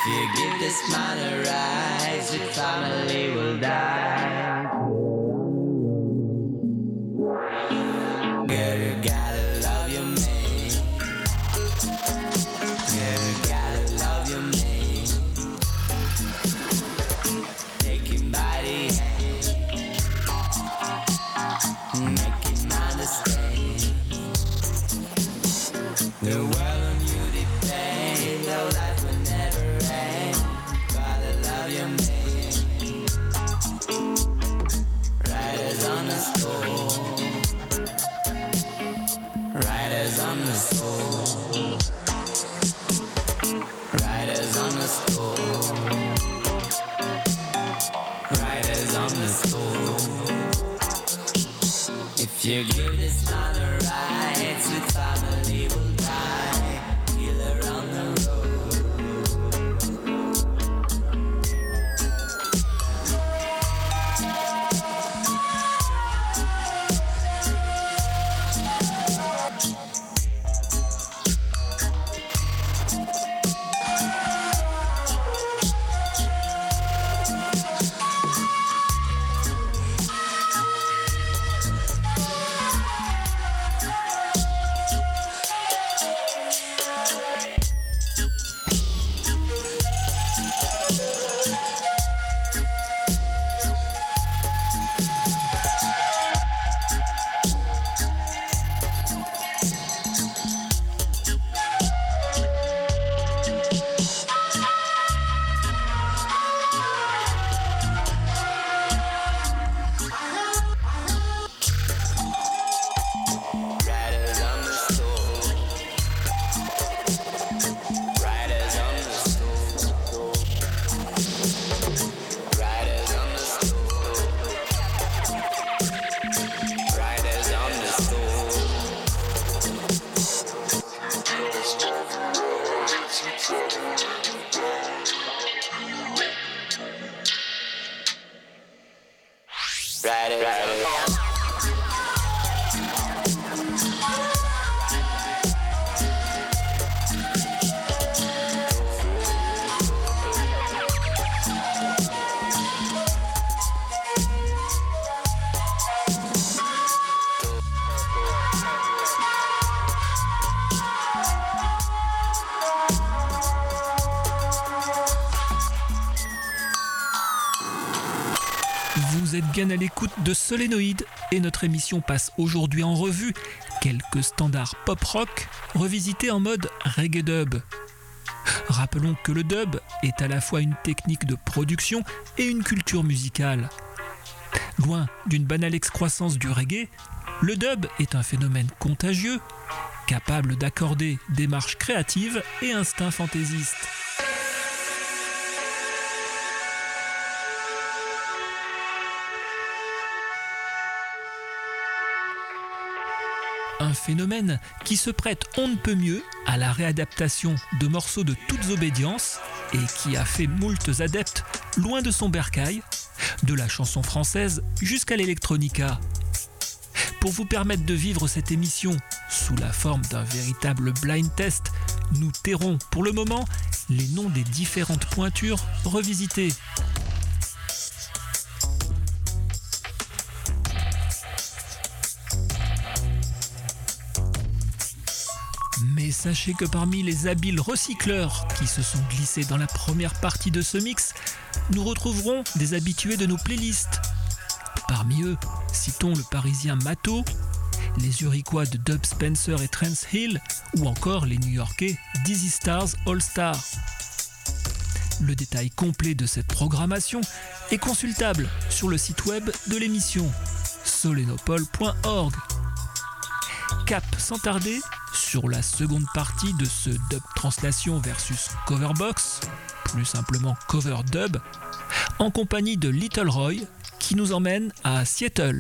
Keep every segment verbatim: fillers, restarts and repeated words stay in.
you give this man a rise, your family will die. Girl, you gotta love your man. Girl, you gotta love your man. Take him by the hand, make him understand. The world on you depends, no life will never end. Gotta love your man. Riders on the storm, riders on the storm, riders on the storm, riders on the storm. If you give this man a ride, sweet family will die. Killer on the road. Vous êtes bien à l'écoute de Solénoïde et notre émission passe aujourd'hui en revue quelques standards pop-rock revisités en mode reggae dub. Rappelons que le dub est à la fois une technique de production et une culture musicale. Loin d'une banale excroissance du reggae, le dub est un phénomène contagieux, capable d'accorder démarche créative et instinct fantaisiste. Un phénomène qui se prête on ne peut mieux à la réadaptation de morceaux de toutes obédiences et qui a fait moultes adeptes loin de son bercail, de la chanson française jusqu'à l'électronica. Pour vous permettre de vivre cette émission sous la forme d'un véritable blind test, nous tairons pour le moment les noms des différentes pointures revisitées. Mais sachez que parmi les habiles recycleurs qui se sont glissés dans la première partie de ce mix, nous retrouverons des habitués de nos playlists. Parmi eux, citons le parisien Mato, les Uriquois de Dub Spencer et Trance Hill, ou encore les New-Yorkais Dizzy Stars All Star. Le détail complet de cette programmation est consultable sur le site web de l'émission, solenopole point org. Cap sans tarder sur la seconde partie de ce dub translation versus coverbox, plus simplement cover dub, en compagnie de Little Roy qui nous emmène à Seattle.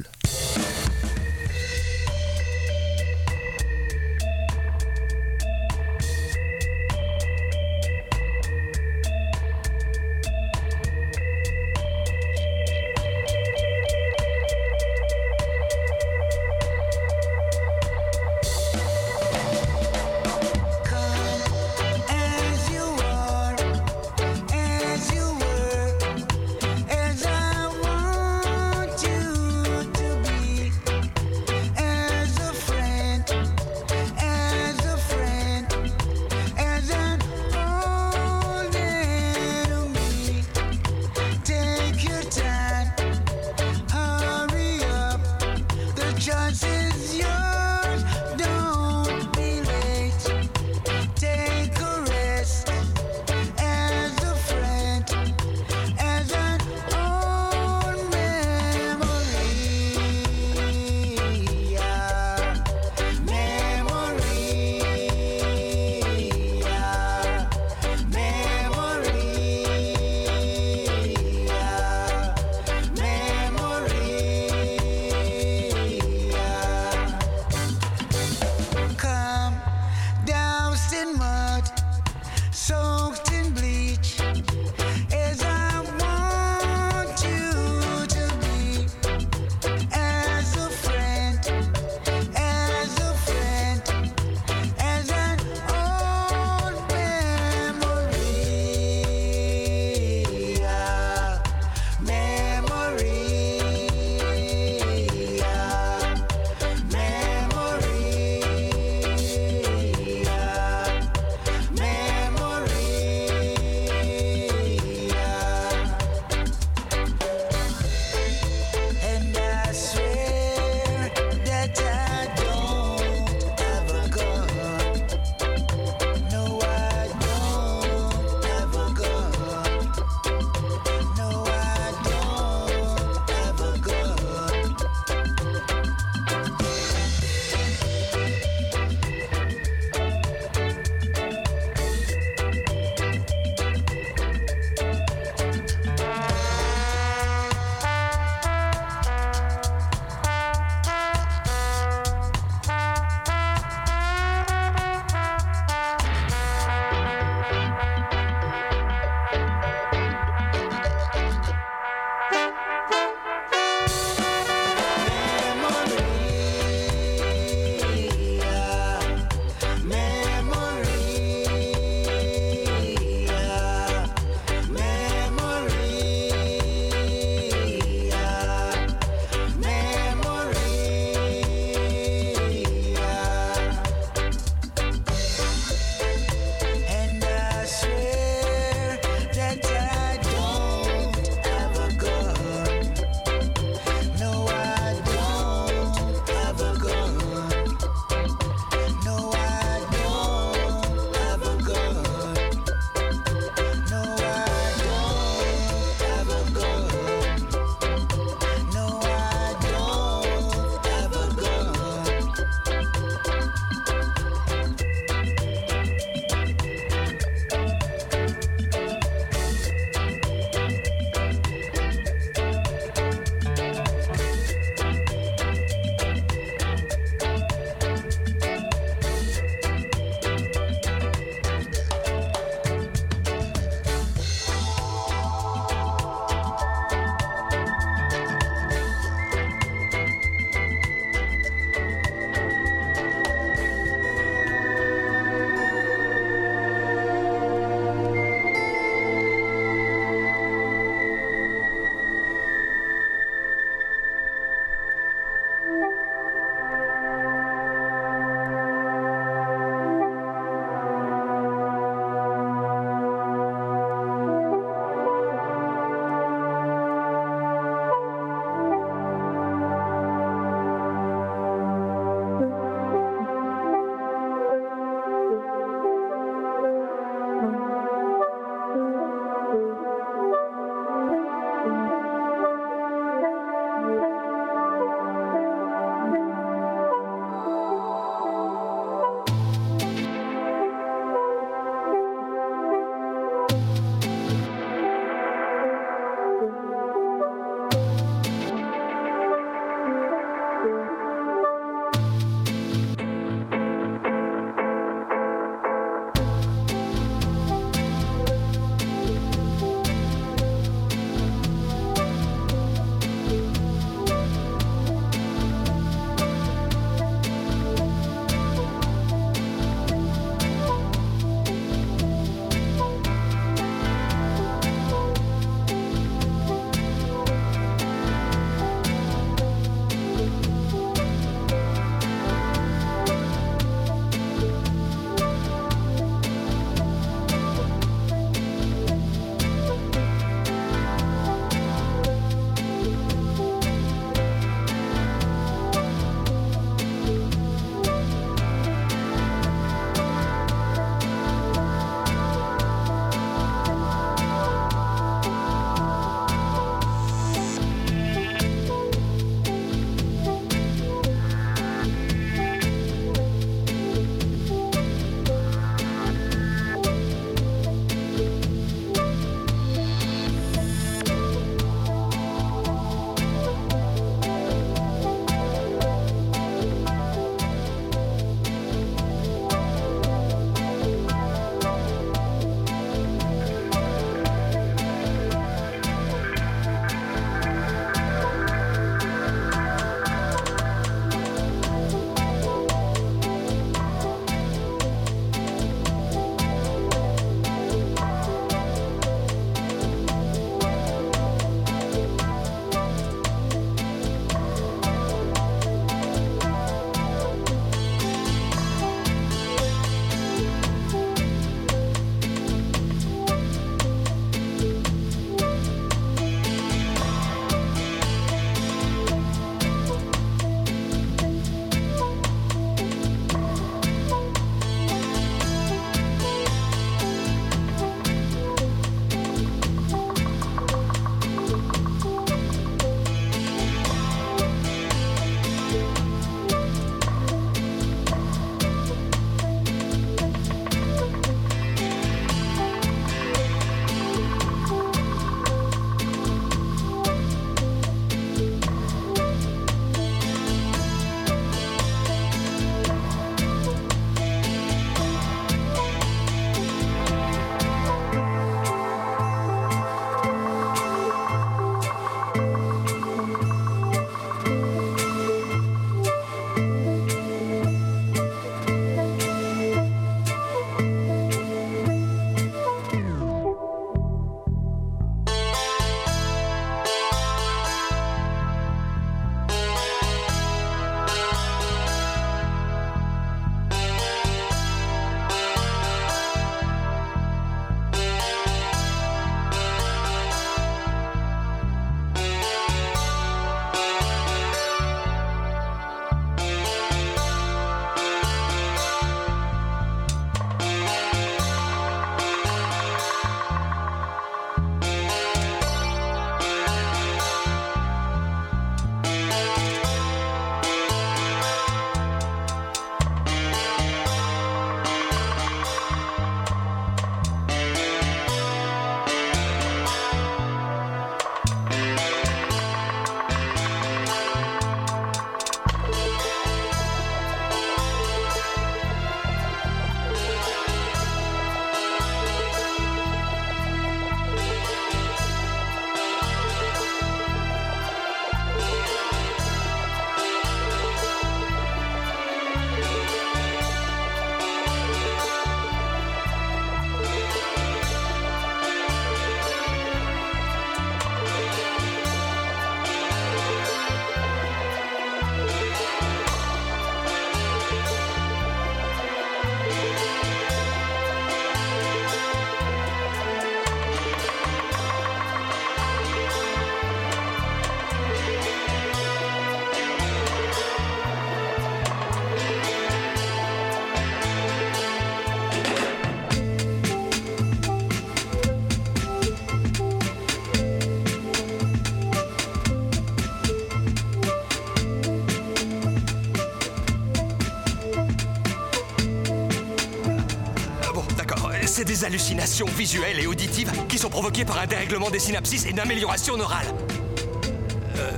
hallucinations visuelles et auditives qui sont provoquées par un dérèglement des synapses et une amélioration neurale. Euh...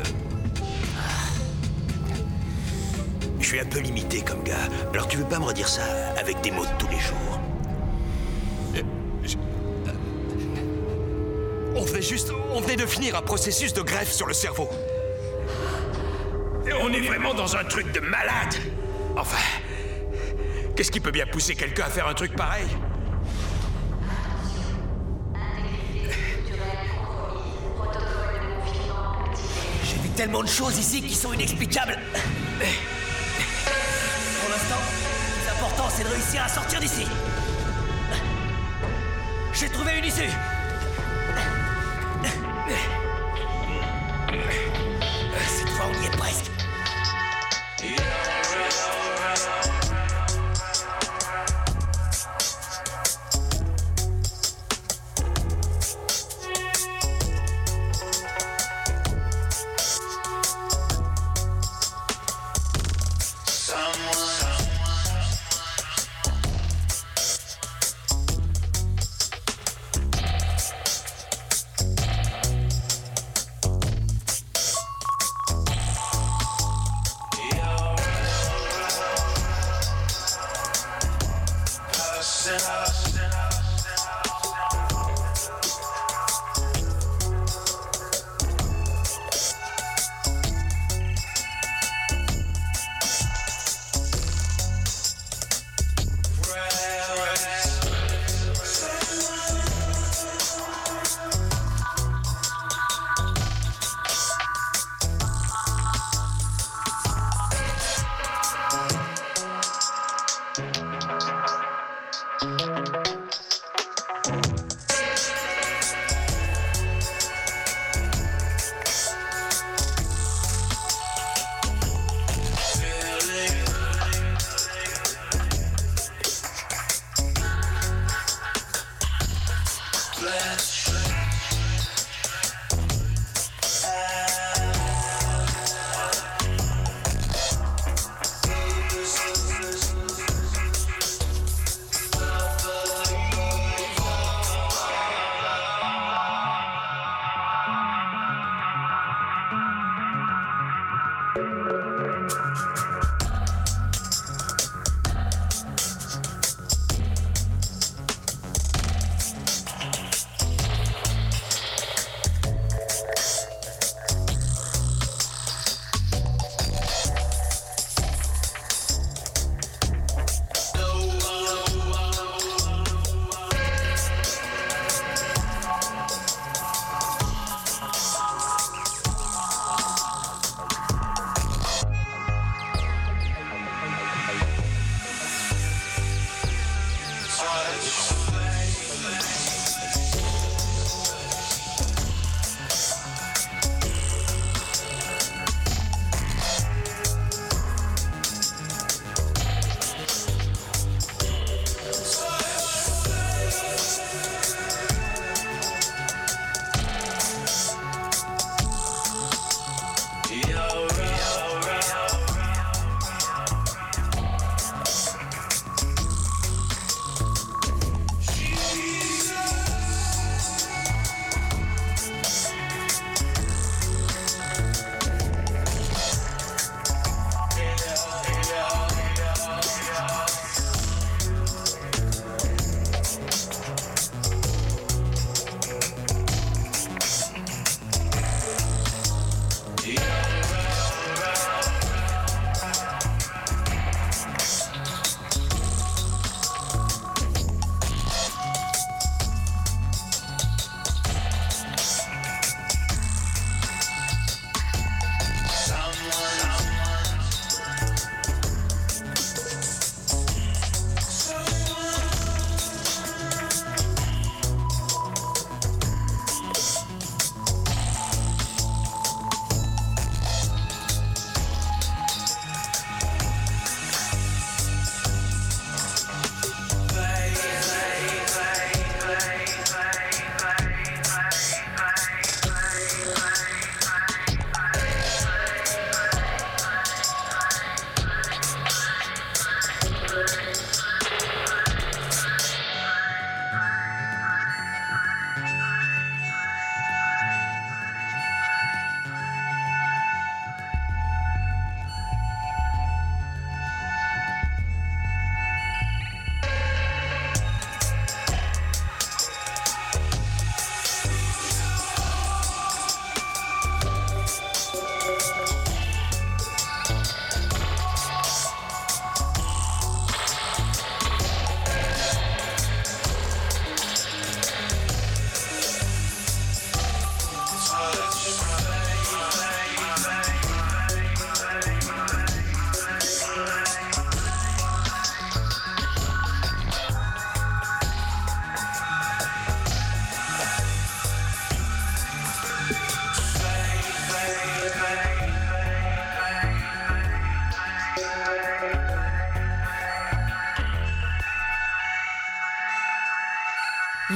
Je suis un peu limité comme gars. Alors tu veux pas me redire ça avec des mots de tous les jours? Euh, je... On venait juste... On venait de finir un processus de greffe sur le cerveau. Et on est vraiment dans un truc de malade. Enfin... Qu'est-ce qui peut bien pousser quelqu'un à faire un truc pareil? J'ai vu tellement de choses ici qui sont inexplicables. Pour l'instant, le plus important, c'est de réussir à sortir d'ici. J'ai trouvé une issue. Cette fois, on y est presque.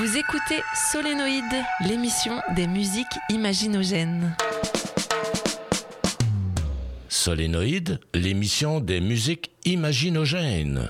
Vous écoutez Solénoïde, l'émission des musiques imaginogènes. Solénoïde, l'émission des musiques imaginogènes.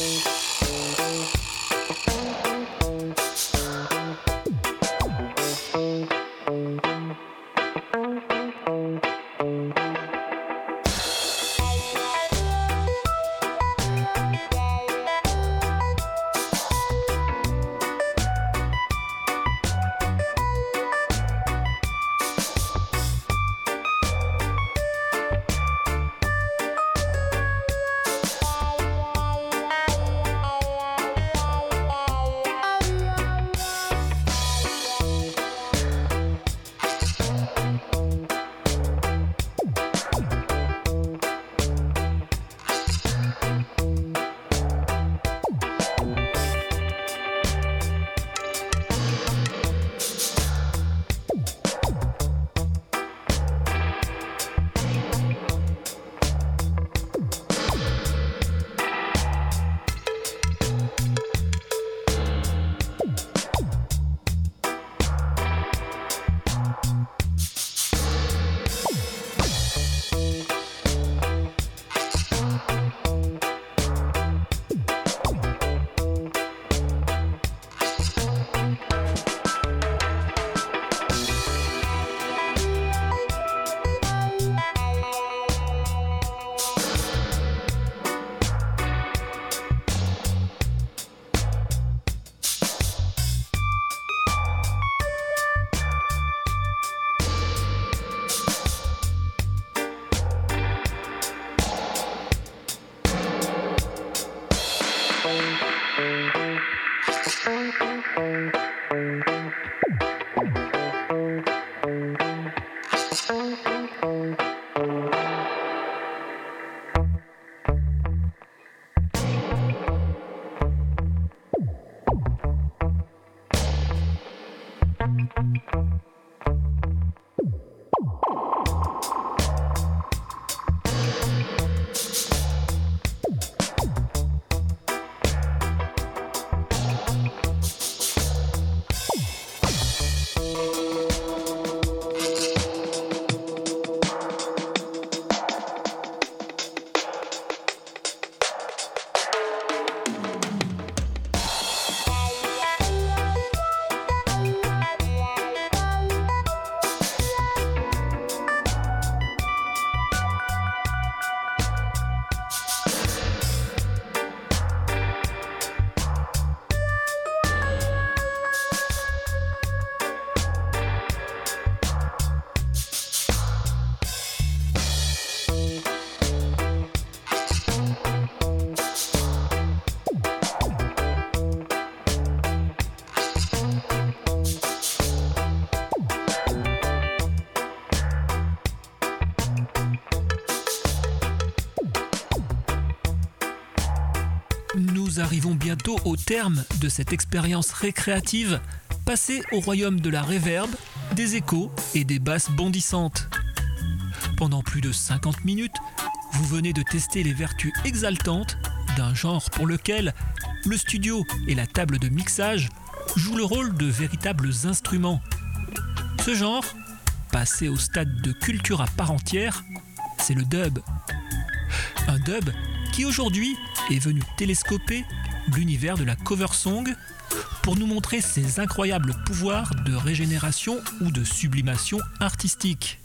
Nous arrivons bientôt au terme de cette expérience récréative, passée au royaume de la réverb, des échos et des basses bondissantes. Pendant plus de cinquante minutes, vous venez de tester les vertus exaltantes d'un genre pour lequel le studio et la table de mixage jouent le rôle de véritables instruments. Ce genre, passé au stade de culture à part entière, c'est le dub. Un dub qui aujourd'hui est venu télescoper l'univers de la cover song pour nous montrer ses incroyables pouvoirs de régénération ou de sublimation artistique.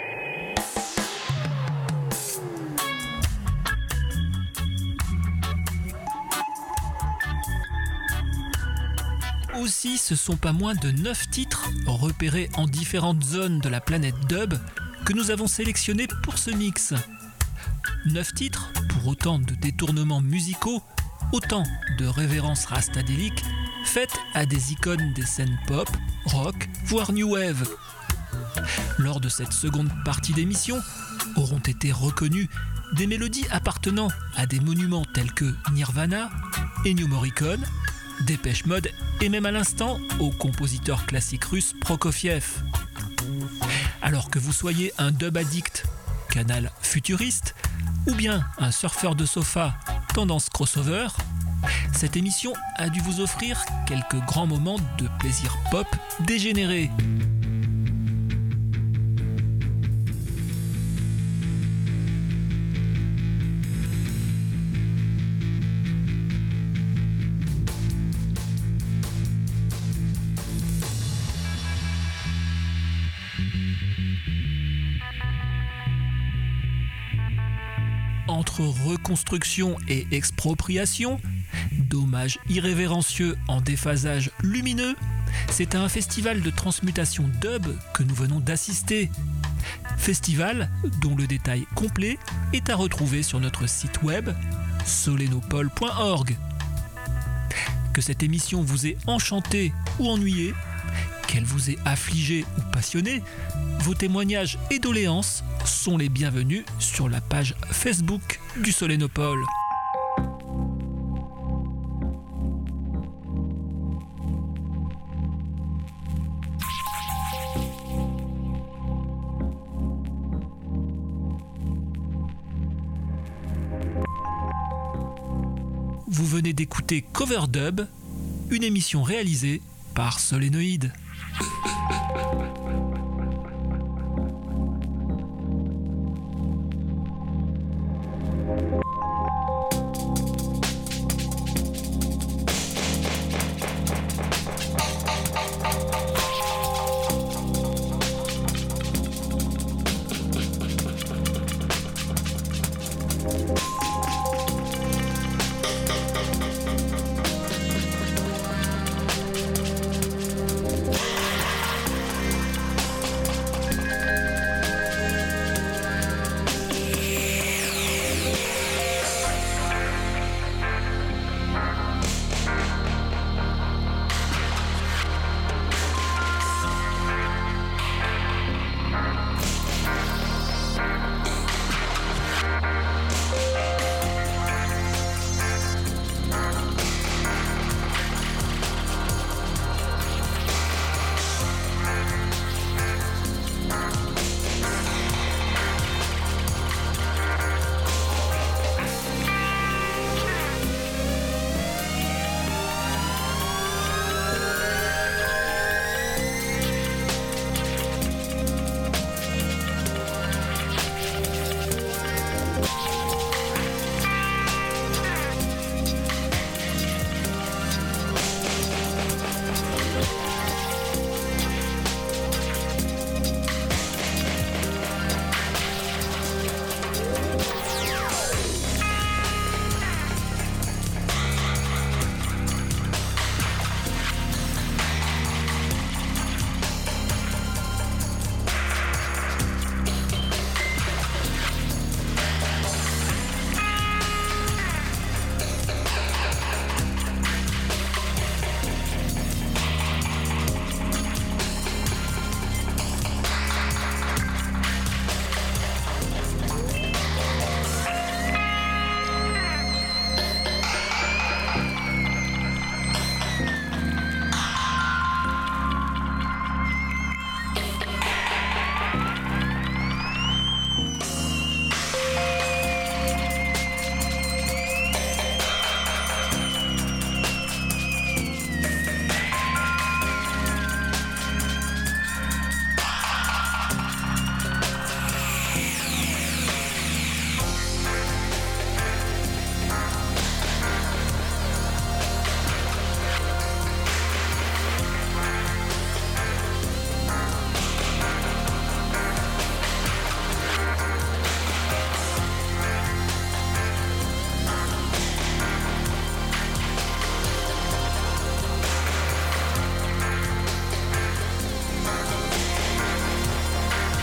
Aussi, ce sont pas moins de neuf titres repérés en différentes zones de la planète dub que nous avons sélectionnés pour ce mix. neuf titres pour autant de détournements musicaux, autant de révérences rastadéliques faites à des icônes des scènes pop, rock, voire new wave. Lors de cette seconde partie d'émission, auront été reconnues des mélodies appartenant à des monuments tels que Nirvana, Ennio Morricone, Dépêche Mode et même à l'instant au compositeur classique russe Prokofiev. Alors que vous soyez un dub addict, canal futuriste, ou bien un surfeur de sofa, tendance crossover, Cette émission a dû vous offrir quelques grands moments de plaisir pop dégénéré. Entre reconstruction et expropriation, dommages irrévérencieux en déphasage lumineux, c'est à un festival de transmutation dub que nous venons d'assister. Festival dont le détail complet est à retrouver sur notre site web solenopole point org. Que cette émission vous ait enchanté ou ennuyé, qu'elle vous ait affligé ou passionné, vos témoignages et doléances sont les bienvenus sur la page Facebook du Solenopole. Vous venez d'écouter Coverdub, une émission réalisée par Solénoïde.